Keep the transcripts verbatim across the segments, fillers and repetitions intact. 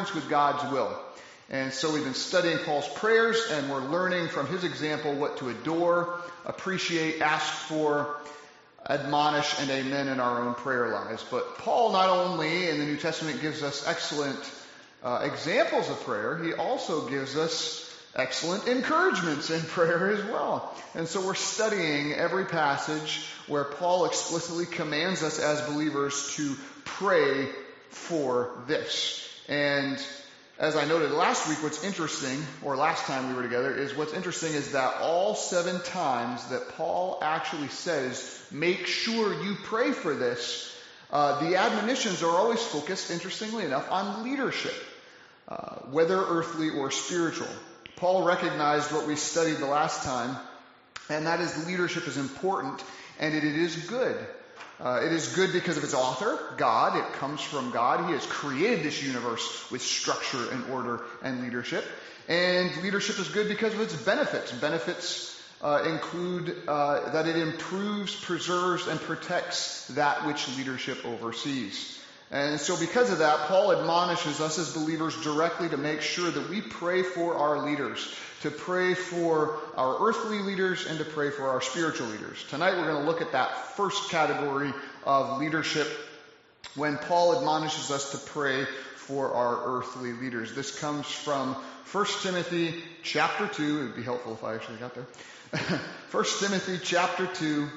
accordance with God's will. And so we've been studying Paul's prayers, and we're learning from his example what to adore, appreciate, ask for, admonish, and amen in our own prayer lives. But Paul not only in the New Testament gives us excellent uh, examples of prayer, he also gives us excellent encouragements in prayer as well. And so we're studying every passage where Paul explicitly commands us as believers to pray for this. And as I noted last week, what's interesting, or last time we were together, is what's interesting is that all seven times that Paul actually says, make sure you pray for this, uh, the admonitions are always focused, interestingly enough, on leadership, uh, whether earthly or spiritual. Paul recognized what we studied the last time, and that is leadership is important, and it, it is good. Uh, it is good because of its author, God. It comes from God. He has created this universe with structure and order and leadership. And leadership is good because of its benefits. Benefits uh, include uh, that it improves, preserves, and protects that which leadership oversees. And so because of that, Paul admonishes us as believers directly to make sure that we pray for our leaders, to pray for our earthly leaders, and to pray for our spiritual leaders. Tonight we're going to look at that first category of leadership when Paul admonishes us to pray for our earthly leaders. This comes from First Timothy chapter two. It would be helpful if I actually got there. First Timothy chapter two,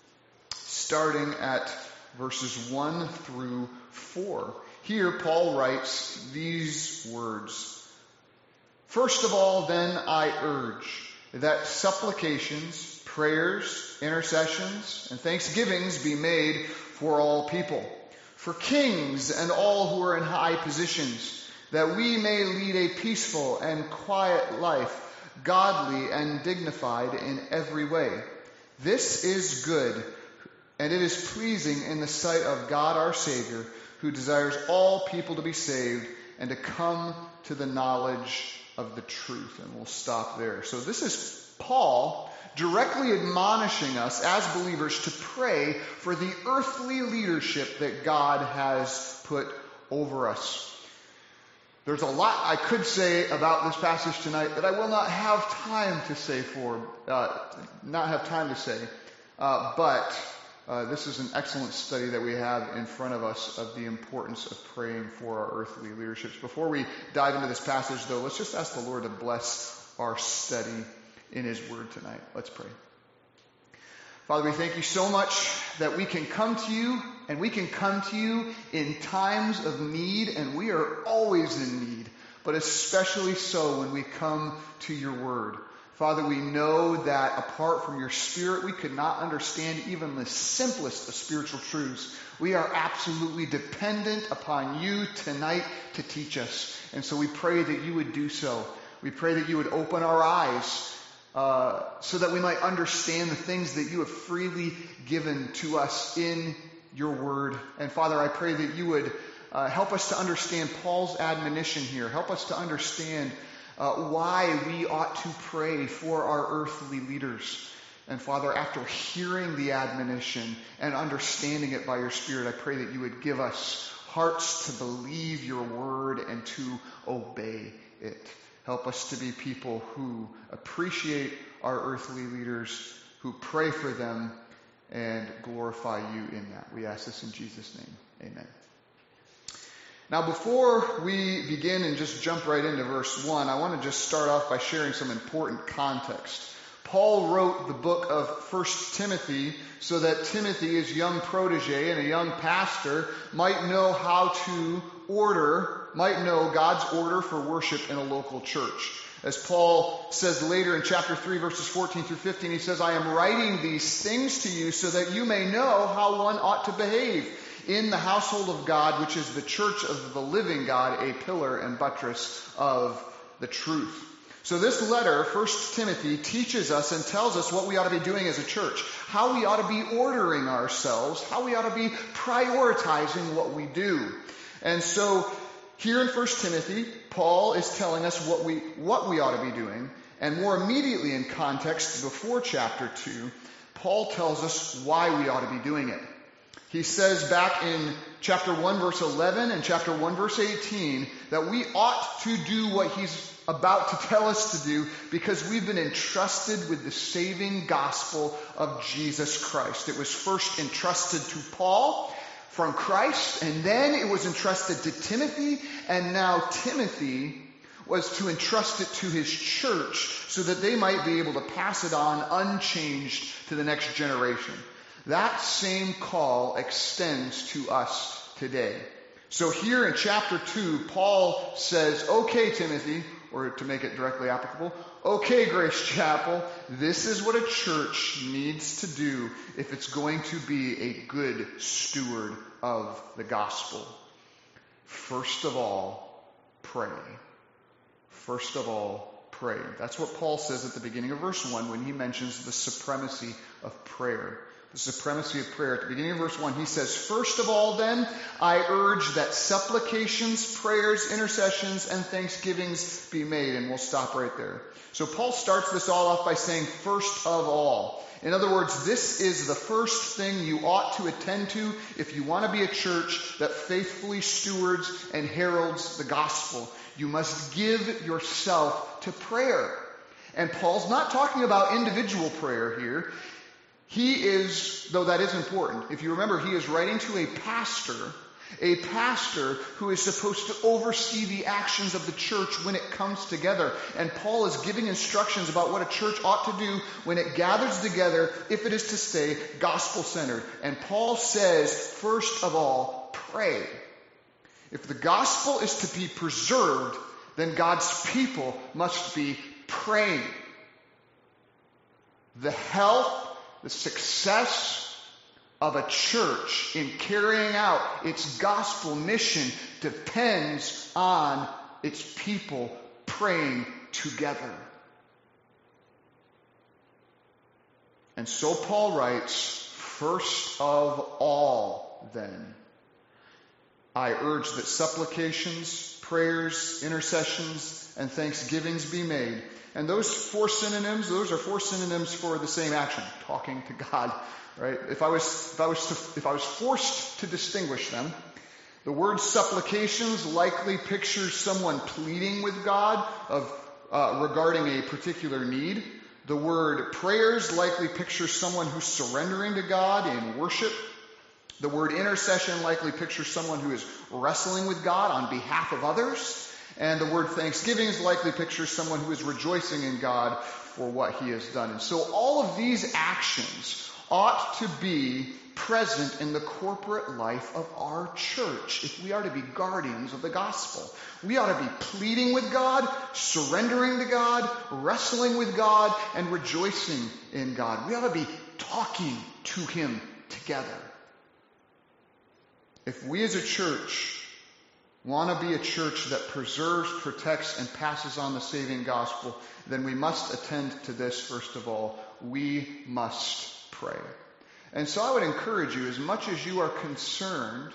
starting at verses one through four. Here, Paul writes these words. First of all, then, I urge that supplications, prayers, intercessions, and thanksgivings be made for all people, for kings and all who are in high positions, that we may lead a peaceful and quiet life, godly and dignified in every way. This is good, and it is pleasing in the sight of God our Savior, who desires all people to be saved and to come to the knowledge of the truth. And we'll stop there. So this is Paul directly admonishing us as believers to pray for the earthly leadership that God has put over us. There's a lot I could say about this passage tonight that I will not have time to say for, uh, not have time to say, uh, but Uh, this is an excellent study that we have in front of us of the importance of praying for our earthly leaderships. Before we dive into this passage, though, let's just ask the Lord to bless our study in His Word tonight. Let's pray. Father, we thank you so much that we can come to you, and we can come to you in times of need, and we are always in need, but especially so when we come to your Word. Father, we know that apart from your Spirit, we could not understand even the simplest of spiritual truths. We are absolutely dependent upon you tonight to teach us. And so we pray that you would do so. We pray that you would open our eyes uh, so that we might understand the things that you have freely given to us in your word. And Father, I pray that you would uh, help us to understand Paul's admonition here. Help us to understand Uh, why we ought to pray for our earthly leaders. And Father, after hearing the admonition and understanding it by your Spirit, I pray that you would give us hearts to believe your word and to obey it. Help us to be people who appreciate our earthly leaders, who pray for them, and glorify you in that. We ask this in Jesus' name. Amen. Now, before we begin and just jump right into verse one, I want to just start off by sharing some important context. Paul wrote the book of First Timothy so that Timothy, his young protege and a young pastor, might know how to order, might know God's order for worship in a local church. As Paul says later in chapter three, verses fourteen through fifteen, he says, I am writing these things to you so that you may know how one ought to behave in the household of God, which is the church of the living God, a pillar and buttress of the truth. So this letter, First Timothy, teaches us and tells us what we ought to be doing as a church, how we ought to be ordering ourselves, how we ought to be prioritizing what we do. And so here in First Timothy, Paul is telling us what we what we ought to be doing, and more immediately in context before chapter two, Paul tells us why we ought to be doing it. He says back in chapter one, verse eleven and chapter one, verse eighteen, that we ought to do what he's about to tell us to do because we've been entrusted with the saving gospel of Jesus Christ. It was first entrusted to Paul from Christ, and then it was entrusted to Timothy, and now Timothy was to entrust it to his church so that they might be able to pass it on unchanged to the next generation. That same call extends to us today. So here in chapter two, Paul says, okay, Timothy, or to make it directly applicable, okay, Grace Chapel, this is what a church needs to do if it's going to be a good steward of the gospel. First of all, pray. First of all, pray. That's what Paul says at the beginning of verse one when he mentions the supremacy of prayer. The supremacy of prayer. At the beginning of verse one, he says, first of all then, I urge that supplications, prayers, intercessions, and thanksgivings be made. And we'll stop right there. So Paul starts this all off by saying, first of all. In other words, this is the first thing you ought to attend to if you want to be a church that faithfully stewards and heralds the gospel. You must give yourself to prayer. And Paul's not talking about individual prayer here. He is, though that is important, if you remember, he is writing to a pastor, a pastor who is supposed to oversee the actions of the church when it comes together. And Paul is giving instructions about what a church ought to do when it gathers together, if it is to stay gospel-centered. And Paul says, first of all, pray. If the gospel is to be preserved, then God's people must be praying. The health, the success of a church in carrying out its gospel mission depends on its people praying together. And so Paul writes, first of all, then, I urge that supplications, prayers, intercessions, and thanksgivings be made. And those four synonyms, those are four synonyms for the same action, talking to God, right? If I was, if I was, to, if I was forced to distinguish them, the word supplications likely pictures someone pleading with God of uh, regarding a particular need. The word prayers likely pictures someone who's surrendering to God in worship. The word intercession likely pictures someone who is wrestling with God on behalf of others. And the word thanksgiving is likely pictures someone who is rejoicing in God for what he has done. And so all of these actions ought to be present in the corporate life of our church if we are to be guardians of the gospel. We ought to be pleading with God, surrendering to God, wrestling with God, and rejoicing in God. We ought to be talking to him together. If we as a church want to be a church that preserves, protects, and passes on the saving gospel, then we must attend to this first of all. We must pray. And so I would encourage you, as much as you are concerned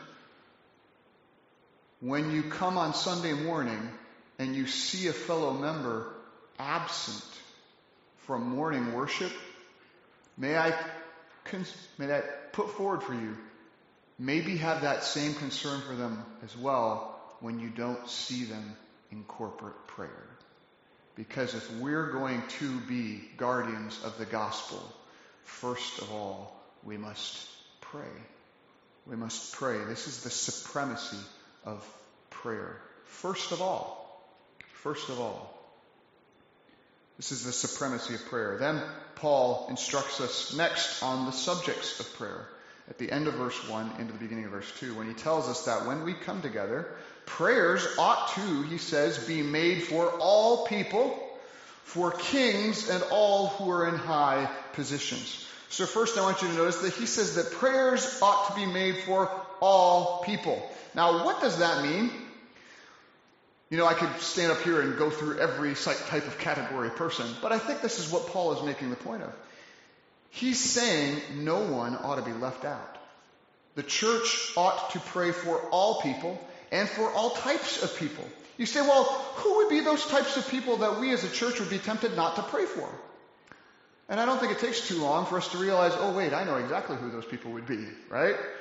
when you come on Sunday morning and you see a fellow member absent from morning worship, may I, may I put forward for you, maybe have that same concern for them as well when you don't see them in corporate prayer. Because if we're going to be guardians of the gospel, first of all, we must pray. We must pray. This is the supremacy of prayer. First of all, first of all, this is the supremacy of prayer. Then Paul instructs us next on the subjects of prayer. At the end of verse one into the beginning of verse two, when he tells us that when we come together, prayers ought to, he says, be made for all people, for kings and all who are in high positions. So first I want you to notice that he says that prayers ought to be made for all people. Now, what does that mean? You know, I could stand up here and go through every type of category person, but I think this is what Paul is making the point of. He's saying no one ought to be left out. The church ought to pray for all people and for all types of people. You say, well, who would be those types of people that we as a church would be tempted not to pray for? And I don't think it takes too long for us to realize, oh, wait, I know exactly who those people would be, right?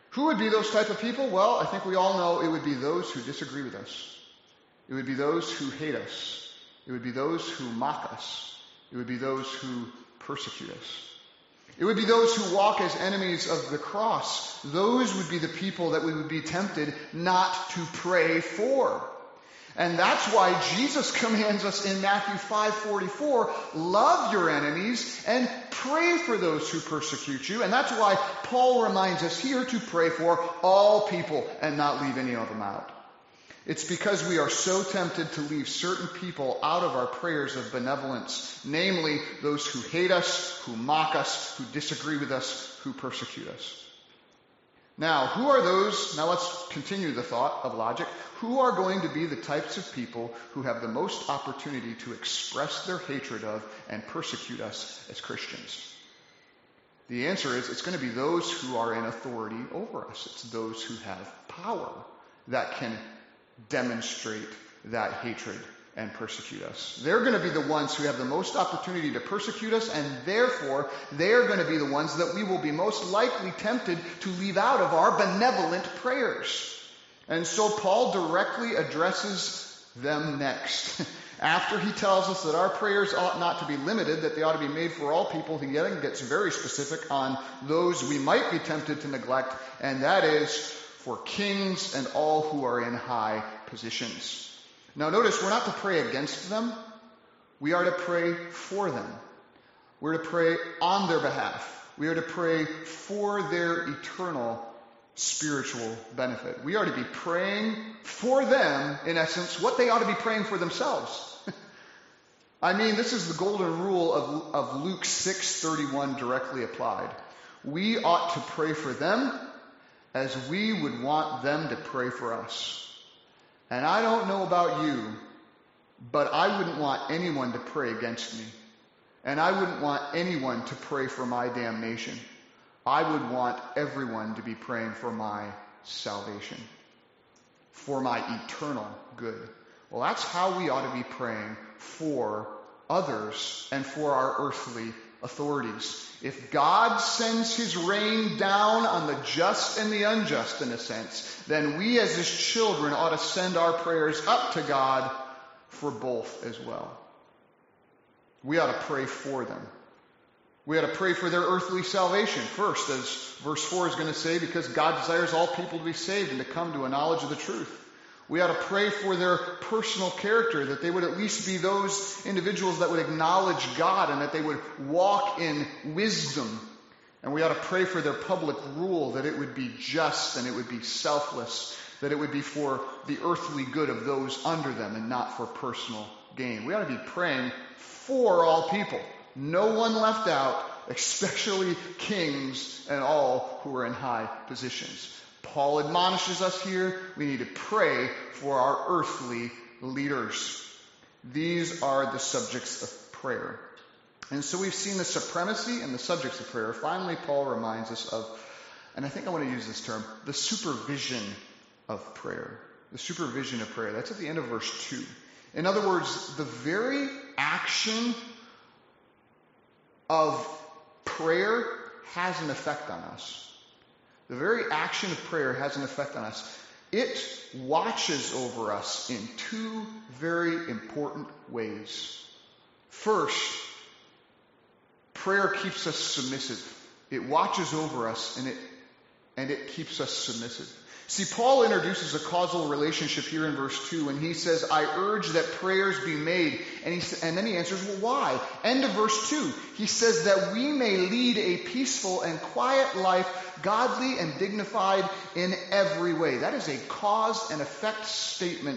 Who would be those type of people? Well, I think we all know it would be those who disagree with us. It would be those who hate us. It would be those who mock us. It would be those who persecute us. It would be those who walk as enemies of the cross. Those would be the people that we would be tempted not to pray for. And that's why Jesus commands us in Matthew five forty-four, love your enemies and pray for those who persecute you. And that's why Paul reminds us here to pray for all people and not leave any of them out. It's because we are so tempted to leave certain people out of our prayers of benevolence, namely those who hate us, who mock us, who disagree with us, who persecute us. Now, who are those, now let's continue the thought of logic, who are going to be the types of people who have the most opportunity to express their hatred of and persecute us as Christians? The answer is it's going to be those who are in authority over us. It's those who have power that can demonstrate that hatred and persecute us. They're going to be the ones who have the most opportunity to persecute us, and therefore they're going to be the ones that we will be most likely tempted to leave out of our benevolent prayers. And so Paul directly addresses them next. After he tells us that our prayers ought not to be limited, that they ought to be made for all people, he then gets very specific on those we might be tempted to neglect, and that is for kings and all who are in high positions. Now notice, we're not to pray against them. We are to pray for them. We're to pray on their behalf. We are to pray for their eternal spiritual benefit. We are to be praying for them, in essence, what they ought to be praying for themselves. I mean, this is the golden rule of, of Luke six thirty-one directly applied. We ought to pray for them as we would want them to pray for us. And I don't know about you, but I wouldn't want anyone to pray against me. And I wouldn't want anyone to pray for my damnation. I would want everyone to be praying for my salvation, for my eternal good. Well, that's how we ought to be praying for others and for our earthly authorities. If God sends his rain down on the just and the unjust, in a sense, then we as his children ought to send our prayers up to God for both as well. We ought to pray for them. We ought to pray for their earthly salvation first, as verse four is going to say, because God desires all people to be saved and to come to a knowledge of the truth. We ought to pray for their personal character, that they would at least be those individuals that would acknowledge God and that they would walk in wisdom. And we ought to pray for their public rule, that it would be just and it would be selfless, that it would be for the earthly good of those under them and not for personal gain. We ought to be praying for all people. No one left out, especially kings and all who are in high positions. Paul admonishes us here, we need to pray for our earthly leaders. These are the subjects of prayer. And so we've seen the supremacy and the subjects of prayer. Finally, Paul reminds us of, and I think I want to use this term, the supervision of prayer. The supervision of prayer. That's at the end of verse two. In other words, the very action of prayer has an effect on us. The very action of prayer has an effect on us. It watches over us in two very important ways. First, prayer keeps us submissive. It watches over us and it and it keeps us submissive. See, Paul introduces a causal relationship here in verse two when he says, I urge that prayers be made. And, he, and then he answers, well, why? End of verse two. He says that we may lead a peaceful and quiet life, godly and dignified in every way. That is a cause and effect statement.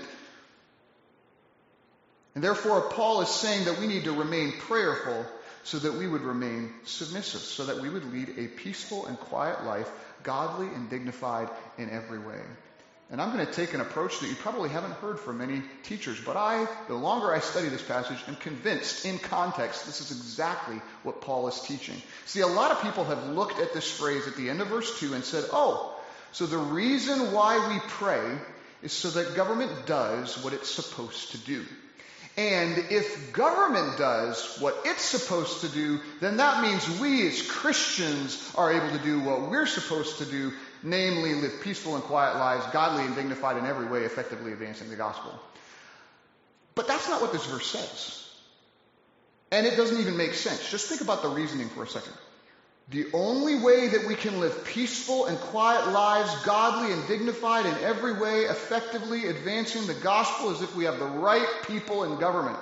And therefore, Paul is saying that we need to remain prayerful so that we would remain submissive, so that we would lead a peaceful and quiet life, godly and dignified in every way. And I'm going to take an approach that you probably haven't heard from many teachers, but I, the longer I study this passage, am convinced in context this is exactly what Paul is teaching. See, a lot of people have looked at this phrase at the end of verse two and said, oh, so the reason why we pray is so that government does what it's supposed to do. And if government does what it's supposed to do, then that means we as Christians are able to do what we're supposed to do, namely live peaceful and quiet lives, godly and dignified in every way, effectively advancing the gospel. But that's not what this verse says. And it doesn't even make sense. Just think about the reasoning for a second. The only way that we can live peaceful and quiet lives, godly and dignified in every way, effectively advancing the gospel, is if we have the right people in government.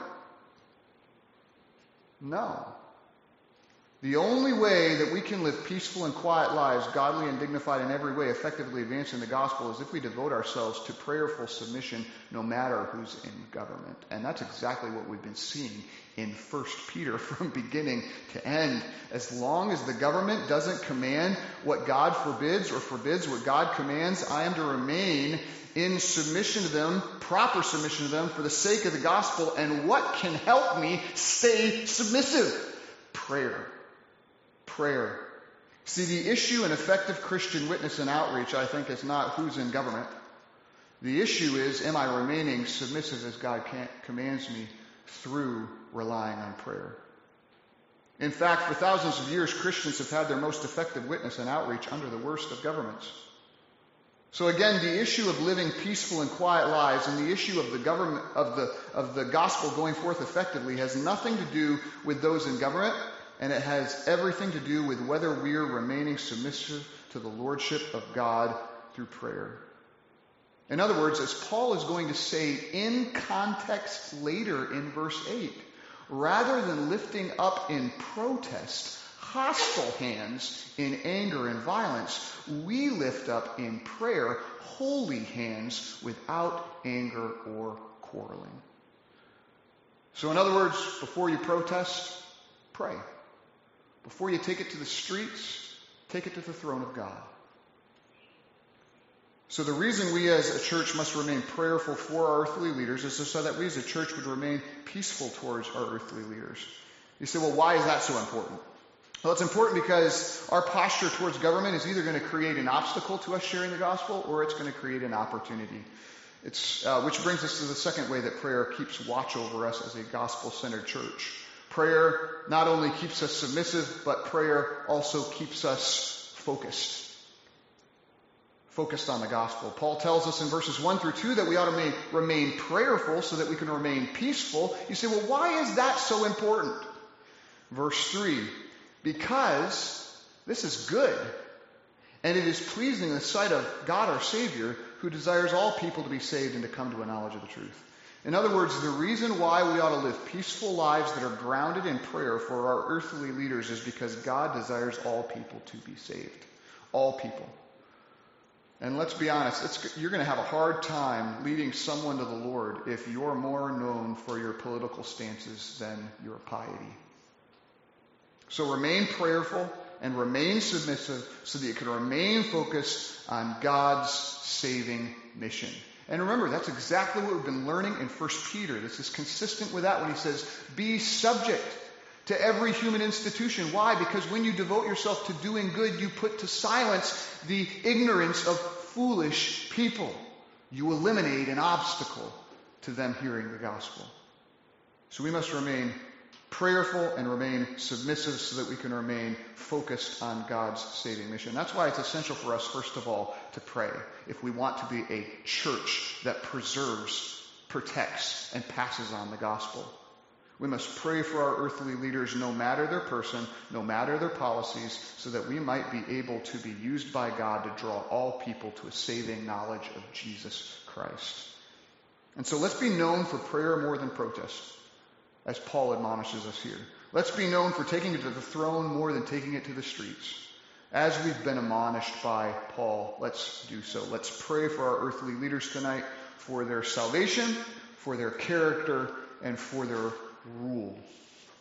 No. The only way that we can live peaceful and quiet lives, godly and dignified in every way, effectively advancing the gospel, is if we devote ourselves to prayerful submission no matter who's in government. And that's exactly what we've been seeing in First Peter from beginning to end. As long as the government doesn't command what God forbids or forbids what God commands, I am to remain in submission to them, proper submission to them, for the sake of the gospel. And what can help me stay submissive? Prayer. Prayer. See, the issue in effective Christian witness and outreach, I think, is not who's in government. The issue is, am I remaining submissive as God commands me through relying on prayer? In fact, for thousands of years, Christians have had their most effective witness and outreach under the worst of governments. So again, the issue of living peaceful and quiet lives and the issue of the government of the of the gospel going forth effectively has nothing to do with those in government. And it has everything to do with whether we are remaining submissive to the lordship of God through prayer. In other words, as Paul is going to say in context later in verse eight, rather than lifting up in protest hostile hands in anger and violence, we lift up in prayer holy hands without anger or quarreling. So in other words, before you protest, pray. Before you take it to the streets, take it to the throne of God. So the reason we as a church must remain prayerful for our earthly leaders is so that we as a church would remain peaceful towards our earthly leaders. You say, well, why is that so important? Well, it's important because our posture towards government is either going to create an obstacle to us sharing the gospel, or it's going to create an opportunity. It's uh, which brings us to the second way that prayer keeps watch over us as a gospel-centered church. Prayer not only keeps us submissive, but prayer also keeps us focused. Focused on the gospel. Paul tells us in verses one through two that we ought to remain, remain prayerful so that we can remain peaceful. You say, well, why is that so important? Verse three, because this is good, and it is pleasing in the sight of God our Savior, who desires all people to be saved and to come to a knowledge of the truth. In other words, the reason why we ought to live peaceful lives that are grounded in prayer for our earthly leaders is because God desires all people to be saved. All people. And let's be honest, it's, you're going to have a hard time leading someone to the Lord if you're more known for your political stances than your piety. So remain prayerful and remain submissive so that you can remain focused on God's saving mission. And remember, that's exactly what we've been learning in First Peter. This is consistent with that when he says, be subject to every human institution. Why? Because when you devote yourself to doing good, you put to silence the ignorance of foolish people. You eliminate an obstacle to them hearing the gospel. So we must remain prayerful and remain submissive so that we can remain focused on God's saving mission. That's why it's essential for us, first of all, to pray if we want to be a church that preserves, protects, and passes on the gospel. We must pray for our earthly leaders no matter their person, no matter their policies, so that we might be able to be used by God to draw all people to a saving knowledge of Jesus Christ. And so let's be known for prayer more than protest, as Paul admonishes us here. Let's be known for taking it to the throne more than taking it to the streets. As we've been admonished by Paul, let's do so. Let's pray for our earthly leaders tonight, for their salvation, for their character, and for their rule.